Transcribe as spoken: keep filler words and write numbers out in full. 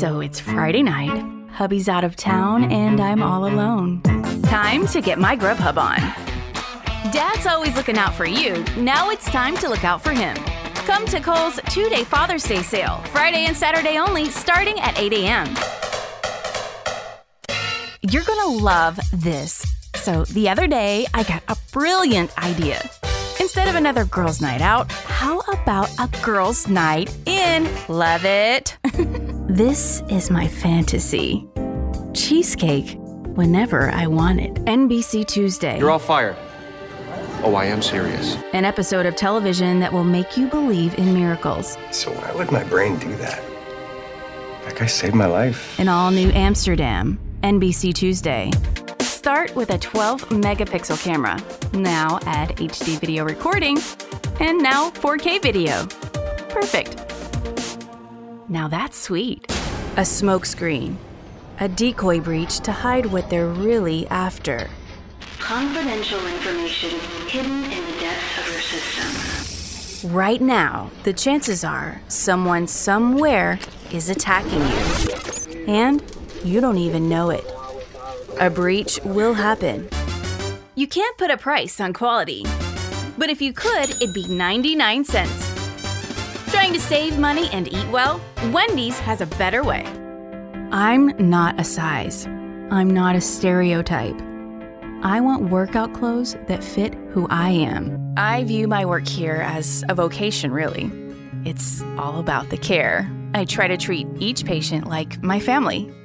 So it's Friday night, hubby's out of town, and I'm all alone. Time to get my Grubhub on. Dad's always looking out for you. Now it's time to look out for him. Come to Kohl's two-day Father's Day sale, Friday and Saturday only, starting at eight a.m. You're gonna love this. So the other day, I got a brilliant idea. Instead of another girls' night out, how about a girls' night in? Love it. This is my fantasy. Cheesecake whenever I want it. N B C Tuesday. You're all fired. Oh, I am serious. An episode of television that will make you believe in miracles. So why would my brain do that? That guy saved my life. An all-new Amsterdam. N B C Tuesday. Start with a twelve megapixel camera. Now add H D video recording. And now four K video. Perfect. Now that's sweet. A smoke screen. A decoy breach to hide what they're really after. Confidential information hidden in the depths of your system. Right now, the chances are someone somewhere is attacking you. And you don't even know it. A breach will happen. You can't put a price on quality. But if you could, it'd be ninety-nine cents. Trying to save money and eat well? Wendy's has a better way. I'm not a size. I'm not a stereotype. I want workout clothes that fit who I am. I view my work here as a vocation, really. It's all about the care. I try to treat each patient like my family.